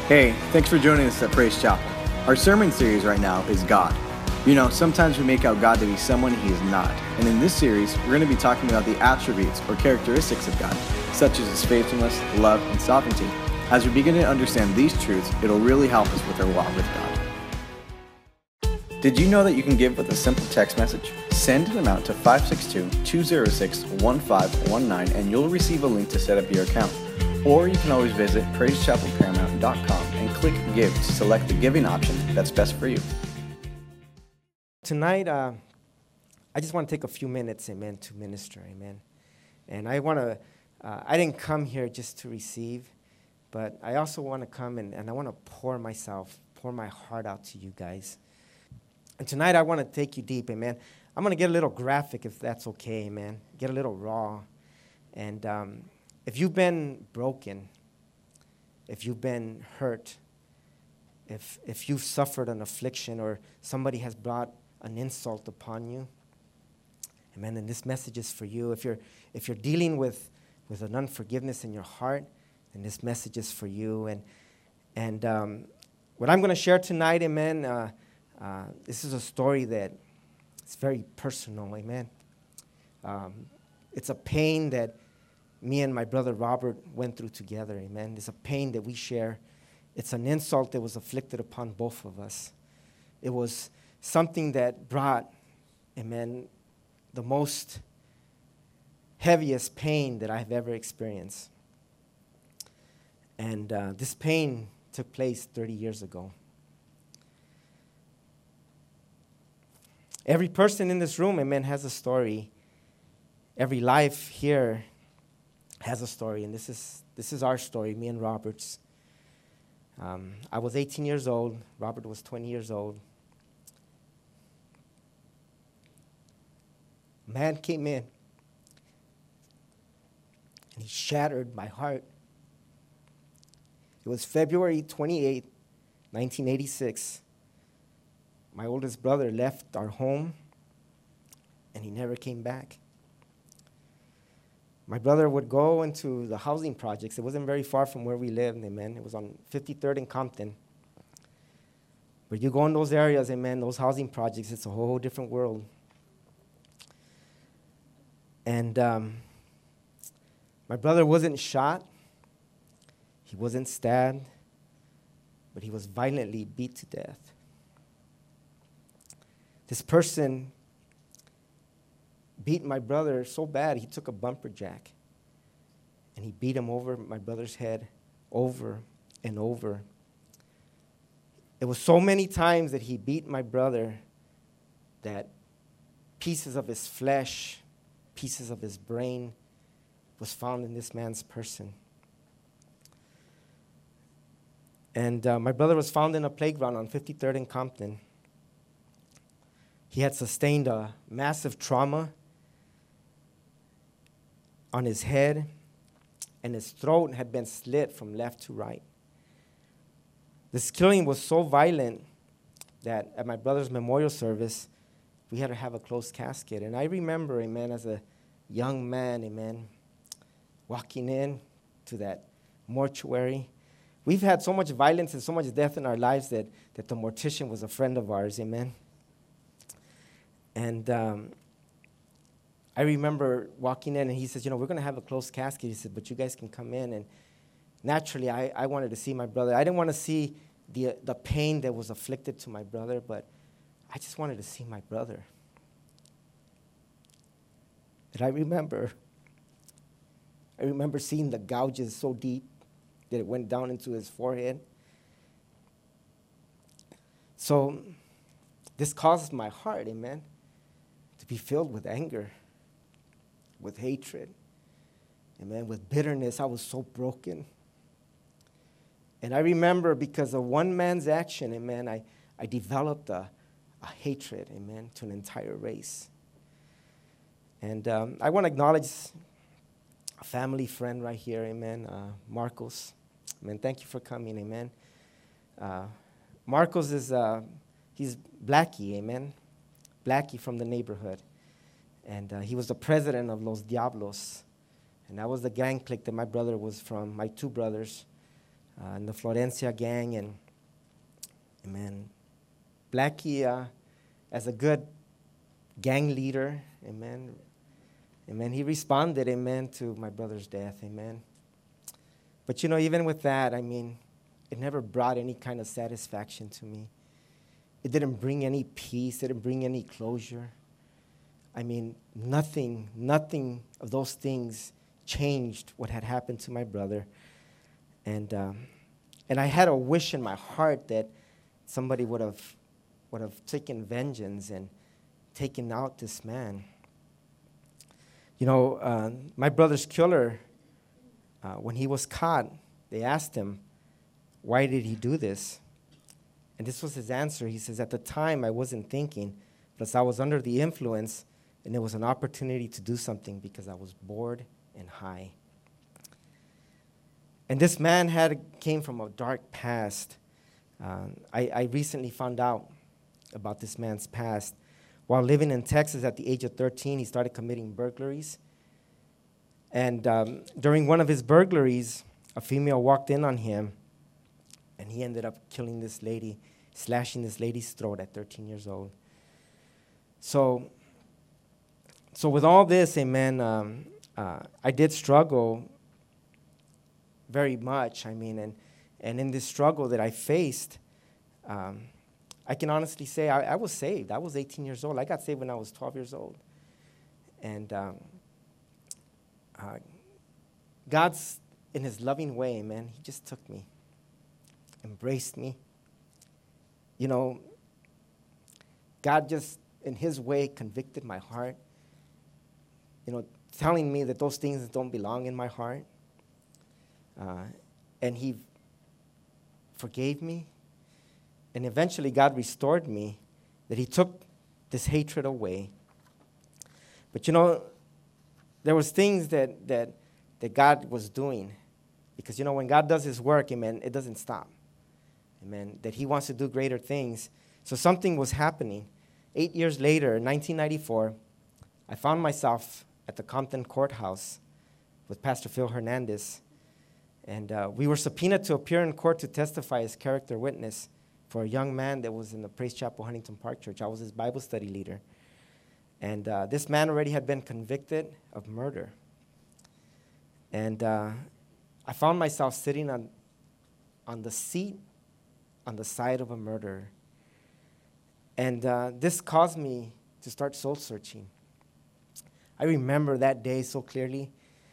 Hey, thanks for joining us at Praise Chapel. Our sermon series right now is God. You know, sometimes we make out God to be someone He is not. And in this series, we're going to be talking about the attributes or characteristics of God, such as His faithfulness, love, and sovereignty. As we begin to understand these truths, it'll really help us with our walk with God. Did you know that you can give with a simple text message? Send an amount to 562-206-1519 and you'll receive a link to set up your account. Or you can always visit praisechapelparamount.com and click Give to select the giving option that's best for you. Tonight, I just want to take a few minutes, amen, to minister, amen. And I want to, I didn't come here just to receive, but I also want to come and I want to pour my heart out to you guys. And tonight, I want to take you deep, amen. I'm going to get a little graphic if that's okay, amen. Get a little raw. And if you've been broken, if you've been hurt, if you've suffered an affliction or somebody has brought an insult upon you, amen, and this message is for you. If you're dealing with an unforgiveness in your heart, then this message is for you. And what I'm going to share tonight, amen, this is a story that it's very personal, amen. It's a pain that me and my brother Robert went through together, amen. It's a pain that we share. It's an insult that was afflicted upon both of us. It was something that brought, amen, the most heaviest pain that I've ever experienced. And this pain took place 30 years ago. Every person in this room, amen, has a story. Every life here has a story, and this is our story, me and Robert's. I was 18 years old. Robert was 20 years old. A man came in, and he shattered my heart. It was February 28, 1986. My oldest brother left our home, and he never came back. My brother would go into the housing projects. It wasn't very far from where we lived, amen. It was on 53rd and Compton. But you go in those areas, amen, those housing projects, it's a whole different world. And my brother wasn't shot. He wasn't stabbed. But he was violently beat to death. This person beat my brother so bad, he took a bumper jack and he beat him over my brother's head over and over. It was so many times that he beat my brother that pieces of his flesh, pieces of his brain was found in this man's person. And my brother was found in a playground on 53rd and Compton. He had sustained a massive trauma on his head, and his throat had been slit from left to right. This killing was so violent that at my brother's memorial service, we had to have a closed casket. And I remember, amen, as a young man, amen, walking in to that mortuary. We've had so much violence and so much death in our lives that the mortician was a friend of ours, amen. And I remember walking in, and he says, we're going to have a closed casket. He said, but you guys can come in. And naturally, I wanted to see my brother. I didn't want to see the pain that was afflicted to my brother, but I just wanted to see my brother. And I remember seeing the gouges so deep that it went down into his forehead. So this caused my heart, amen, to be filled with anger, with hatred, amen, with bitterness. I was so broken. And I remember because of one man's action, amen, I developed a hatred, amen, to an entire race. And I want to acknowledge a family friend right here, amen, Marcos. Amen, thank you for coming, amen. Marcos is, he's Blackie, amen, Blackie from the neighborhood. And he was the president of Los Diablos. And that was the gang clique that my brother was from, my two brothers. in the Florencia gang, and amen. Blackie, as a good gang leader, amen. Amen. He responded, amen, to my brother's death, amen. But even with that, it never brought any kind of satisfaction to me. It didn't bring any peace. It didn't bring any closure. Nothing of those things changed what had happened to my brother. And I had a wish in my heart that somebody would have taken vengeance and taken out this man. My brother's killer, when he was caught, they asked him, why did he do this? And this was his answer. He says, at the time, I wasn't thinking, but I was under the influence, and it was an opportunity to do something because I was bored and high. And this man came from a dark past. I recently found out about this man's past. While living in Texas at the age of 13, he started committing burglaries. And during one of his burglaries, a female walked in on him, and he ended up killing this lady, slashing this lady's throat at 13 years old. So with all this, amen, I did struggle very much, and in this struggle that I faced, I can honestly say I was saved. I was 18 years old. I got saved when I was 12 years old. And God's, in his loving way, man, he just took me, embraced me. God just, in his way, convicted my heart, telling me that those things don't belong in my heart. And he forgave me. And eventually God restored me, that he took this hatred away. But there was things that God was doing. Because when God does his work, amen, it doesn't stop. Amen. That he wants to do greater things. So something was happening. 8 years later, in 1994, I found myself at the Compton Courthouse with Pastor Phil Hernandez. And we were subpoenaed to appear in court to testify as character witness for a young man that was in the Praise Chapel Huntington Park Church. I was his Bible study leader. And this man already had been convicted of murder. And I found myself sitting on the seat on the side of a murderer. And this caused me to start soul searching. I remember that day so clearly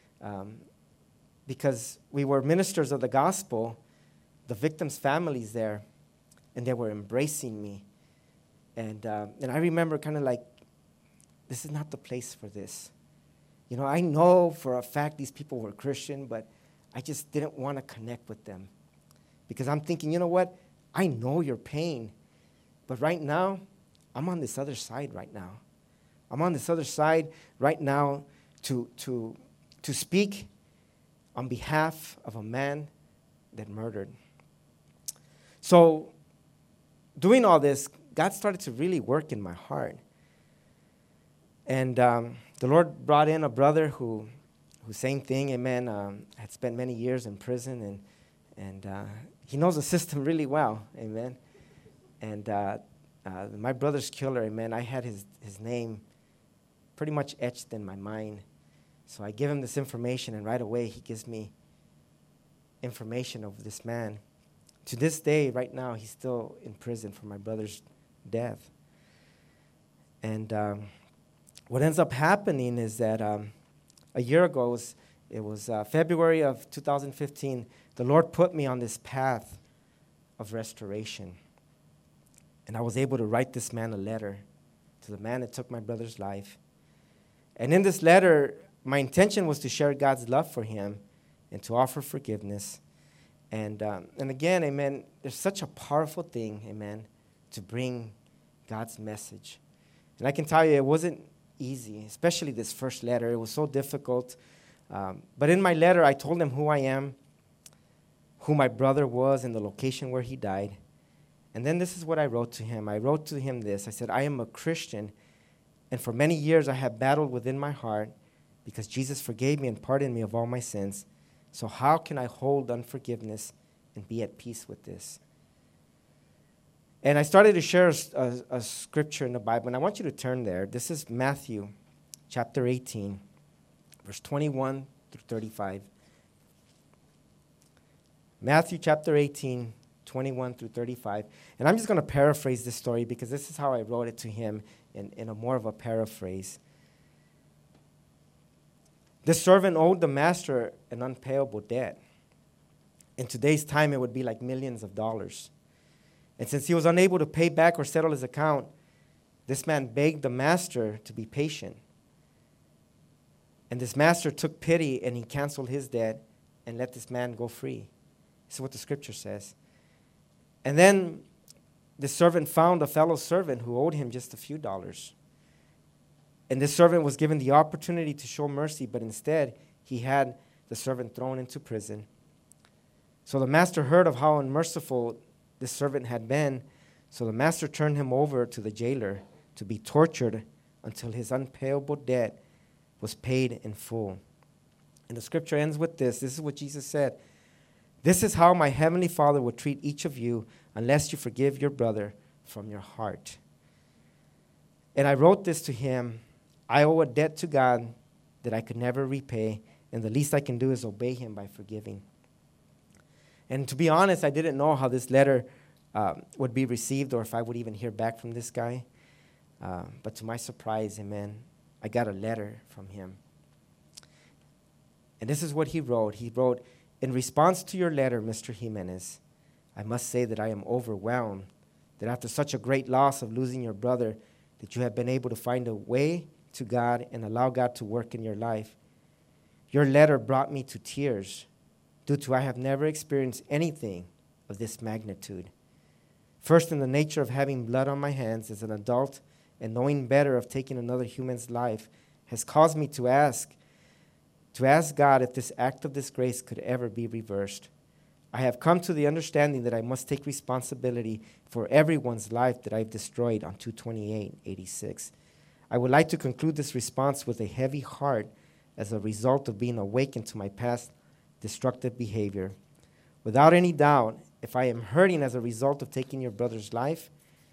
because we were ministers of the gospel, the victims' families there, and they were embracing me. And I remember kind of like, this is not the place for this. I know for a fact these people were Christian, but I just didn't want to connect with them. Because I'm thinking, you know what? I know your pain, but right now, I'm on this other side right now. I'm on this other side right now to speak on behalf of a man that murdered. So doing all this, God started to really work in my heart. And the Lord brought in a brother who same thing, amen, had spent many years in prison, and he knows the system really well, amen. And my brother's killer, amen, I had his name pretty much etched in my mind. So I give him this information, and right away he gives me information of this man. To this day, right now, he's still in prison for my brother's death. And what ends up happening is that a year ago, it was February of 2015, the Lord put me on this path of restoration. And I was able to write this man a letter to the man that took my brother's life. And in this letter, my intention was to share God's love for him and to offer forgiveness. And again, amen, there's such a powerful thing, amen, to bring God's message. And I can tell you it wasn't easy, especially this first letter. It was so difficult. But in my letter, I told him who I am, who my brother was, and the location where he died. And then this is what I wrote to him. I wrote to him this. I said, I am a Christian, and for many years I have battled within my heart because Jesus forgave me and pardoned me of all my sins. So how can I hold unforgiveness and be at peace with this. And I started to share a scripture in the Bible, and I want you to turn there. This is Matthew chapter 18, verse 21 through 35. Matthew chapter 18, 21 through 35. And I'm just going to paraphrase this story because this is how I wrote it to him in a more of a paraphrase. The servant owed the master an unpayable debt. In today's time, it would be like millions of dollars. And since he was unable to pay back or settle his account, this man begged the master to be patient. And this master took pity and he canceled his debt and let this man go free. This is what the scripture says. And then the servant found a fellow servant who owed him just a few dollars. And this servant was given the opportunity to show mercy, but instead he had the servant thrown into prison. So the master heard of how unmerciful this servant had been, so the master turned him over to the jailer to be tortured until his unpayable debt was paid in full. And the scripture ends with this. This is what Jesus said. This is how my heavenly Father will treat each of you unless you forgive your brother from your heart. And I wrote this to him. I owe a debt to God that I could never repay, and the least I can do is obey him by forgiving. And to be honest, I didn't know how this letter would be received or if I would even hear back from this guy. But to my surprise, amen, I got a letter from him. And this is what he wrote. He wrote, in response to your letter, Mr. Jimenez, I must say that I am overwhelmed that after such a great loss of losing your brother, that you have been able to find a way to God and allow God to work in your life. Your letter brought me to tears due to I have never experienced anything of this magnitude. First, in the nature of having blood on my hands as an adult and knowing better of taking another human's life has caused me to ask God if this act of disgrace could ever be reversed. I have come to the understanding that I must take responsibility for everyone's life that I've destroyed on 2/28/86. I would like to conclude this response with a heavy heart as a result of being awakened to my past destructive behavior. Without any doubt, if I am hurting as a result of taking your brother's life,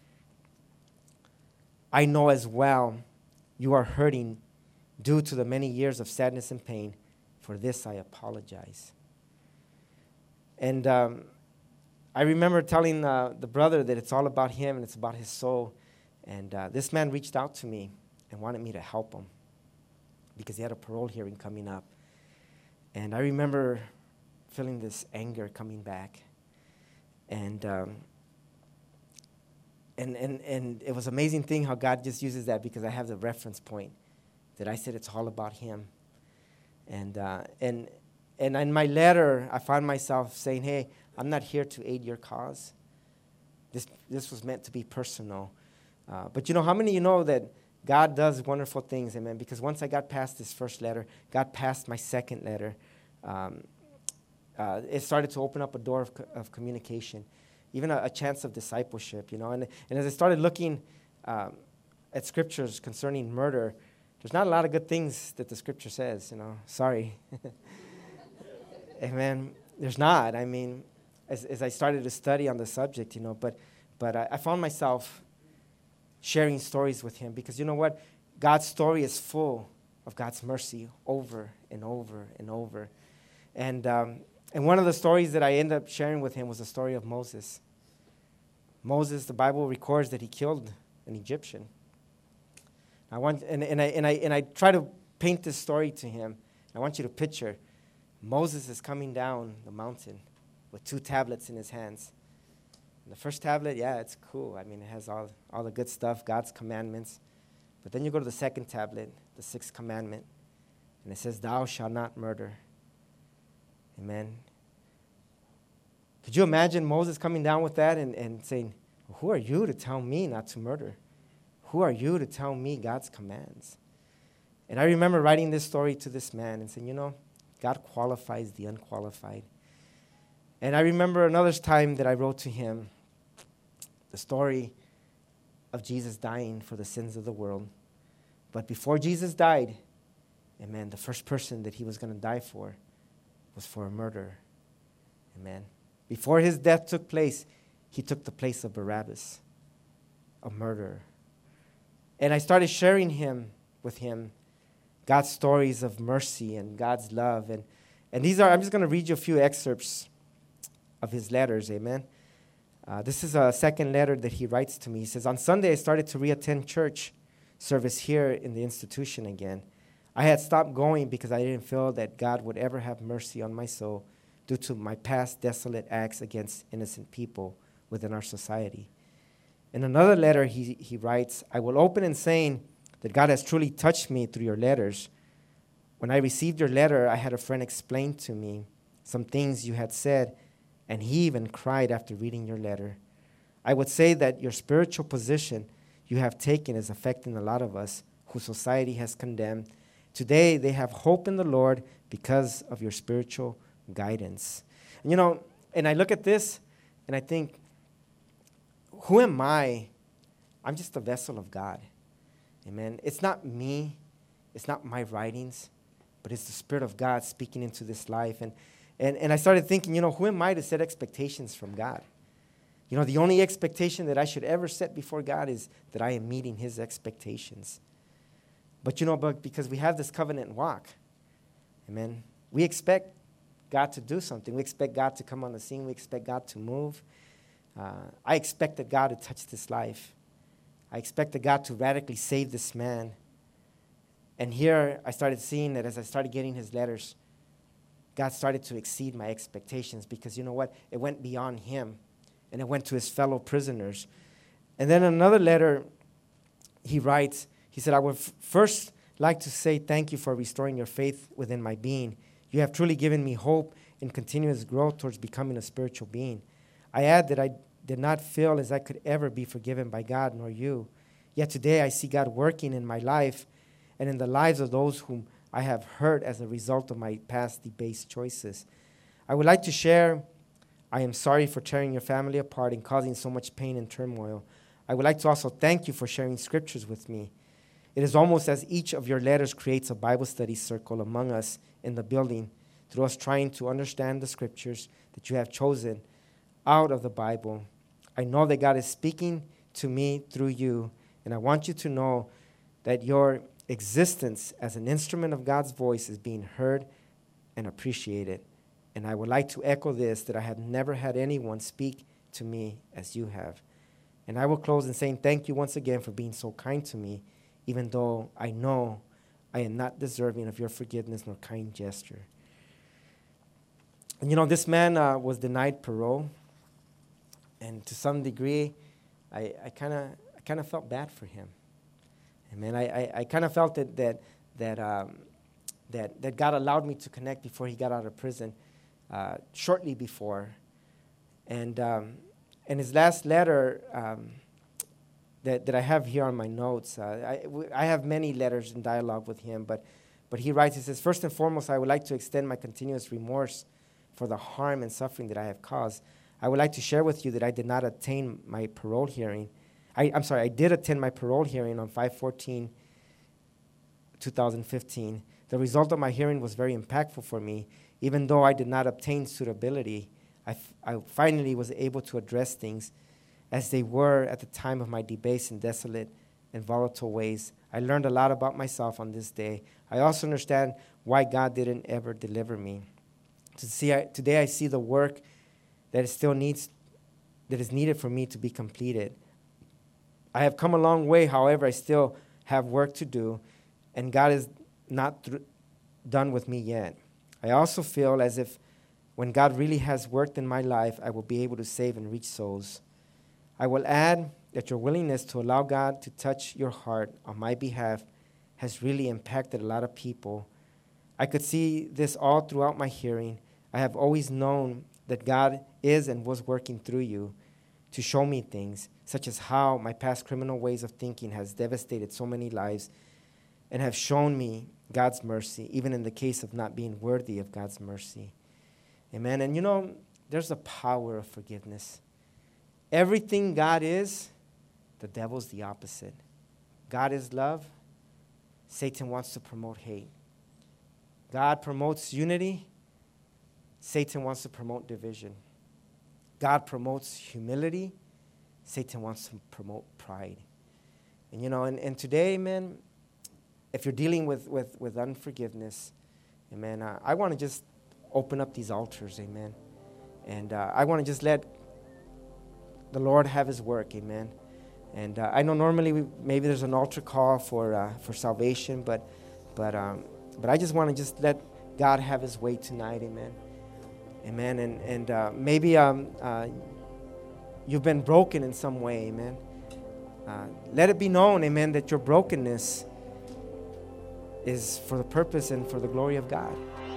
I know as well you are hurting due to the many years of sadness and pain. For this, I apologize. And I remember telling the brother that it's all about him and it's about his soul. And this man reached out to me and wanted me to help him because he had a parole hearing coming up. And I remember feeling this anger coming back. And it was an amazing thing how God just uses that because I have the reference point that I said it's all about him. And in my letter, I found myself saying, hey, I'm not here to aid your cause. This was meant to be personal. But you know, how many of you know that God does wonderful things, amen? Because once I got past this first letter, got past my second letter, it started to open up a door of communication, even a chance of discipleship, you know. And as I started looking at scriptures concerning murder, there's not a lot of good things that the scripture says, you know. Sorry. Amen. There's not. I mean, as I started to study on the subject, you know, but I found myself sharing stories with him because you know what? God's story is full of God's mercy over and over and over. And one of the stories that I ended up sharing with him was the story of Moses. Moses, the Bible records that he killed an Egyptian. I try to paint this story to him. I want you to picture Moses is coming down the mountain with 2 tablets in his hands. And the first tablet, yeah, it's cool. I mean, it has all the good stuff, God's commandments. But then you go to the second tablet, the 6th commandment, and it says, thou shalt not murder. Amen. Could you imagine Moses coming down with that and saying, who are you to tell me not to murder? Who are you to tell me God's commands? And I remember writing this story to this man and saying, you know, God qualifies the unqualified. And I remember another time that I wrote to him the story of Jesus dying for the sins of the world. But before Jesus died, amen, the first person that he was going to die for was for a murder. Amen. Before his death took place, he took the place of Barabbas, a murderer. And I started sharing with him God's stories of mercy and God's love. And I'm just going to read you a few excerpts of his letters, amen. This is a second letter that he writes to me. He says, on Sunday, I started to reattend church service here in the institution again. I had stopped going because I didn't feel that God would ever have mercy on my soul due to my past desolate acts against innocent people within our society. In another letter, he writes, I will open in saying that God has truly touched me through your letters. When I received your letter, I had a friend explain to me some things you had said, and he even cried after reading your letter. I would say that your spiritual position you have taken is affecting a lot of us who society has condemned. Today, they have hope in the Lord because of your spiritual guidance. And I look at this, and I think, who am I? I'm just a vessel of God. Amen. It's not me. It's not my writings, but it's the Spirit of God speaking into this life. And I started thinking, who am I to set expectations from God? The only expectation that I should ever set before God is that I am meeting his expectations. But because we have this covenant walk, amen, we expect God to do something. We expect God to come on the scene. We expect God to move. I expected God to touch this life. I expected God to radically save this man. And here I started seeing that as I started getting his letters, God started to exceed my expectations because you know what? It went beyond him, and it went to his fellow prisoners. And then another letter, he writes, he said, I would first like to say thank you for restoring your faith within my being. You have truly given me hope and continuous growth towards becoming a spiritual being. I add that I did not feel as I could ever be forgiven by God nor you. Yet today I see God working in my life and in the lives of those whom I have hurt as a result of my past debased choices. I would like to share, I am sorry for tearing your family apart and causing so much pain and turmoil. I would like to also thank you for sharing scriptures with me. It is almost as each of your letters creates a Bible study circle among us in the building through us trying to understand the scriptures that you have chosen out of the Bible. I know that God is speaking to me through you, and I want you to know that your existence as an instrument of God's voice is being heard and appreciated. And I would like to echo this, that I have never had anyone speak to me as you have. And I will close in saying thank you once again for being so kind to me, even though I know I am not deserving of your forgiveness nor kind gesture. And this man was denied parole. And to some degree, I kind of felt bad for him. Amen. I kind of felt that God allowed me to connect before he got out of prison, shortly before. And his last letter that I have here on my notes, I have many letters in dialogue with him, but he writes, he says, first and foremost, I would like to extend my continuous remorse for the harm and suffering that I have caused. I would like to share with you that I did not attain my parole hearing. I did attend my parole hearing on 5/14/2015. The result of my hearing was very impactful for me. Even though I did not obtain suitability, I finally was able to address things as they were at the time of my debased and desolate and volatile ways. I learned a lot about myself on this day. I also understand why God didn't ever deliver me. Today I see the work that is needed for me to be completed. I have come a long way, however, I still have work to do, and God is not done with me yet. I also feel as if when God really has worked in my life, I will be able to save and reach souls. I will add that your willingness to allow God to touch your heart on my behalf has really impacted a lot of people. I could see this all throughout my hearing. I have always known that God is and was working through you to show me things, such as how my past criminal ways of thinking has devastated so many lives and have shown me God's mercy, even in the case of not being worthy of God's mercy. Amen. And there's a power of forgiveness. Everything God is, the devil's the opposite. God is love. Satan wants to promote hate. God promotes unity. Satan wants to promote division. God promotes humility, Satan wants to promote pride. And and today, amen, if you're dealing with unforgiveness, amen, I want to just open up these altars, amen. And I want to just let the Lord have his work, amen. And I know normally maybe there's an altar call for salvation, but I just want to just let God have his way tonight, amen. Amen. And maybe you've been broken in some way, amen. Let it be known, amen, that your brokenness is for the purpose and for the glory of God.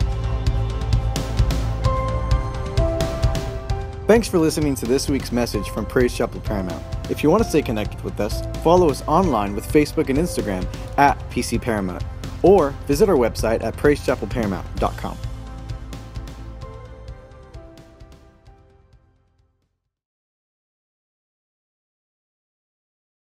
Thanks for listening to this week's message from Praise Chapel Paramount. If you want to stay connected with us, follow us online with Facebook and Instagram at PC Paramount, or visit our website at praisechapelparamount.com.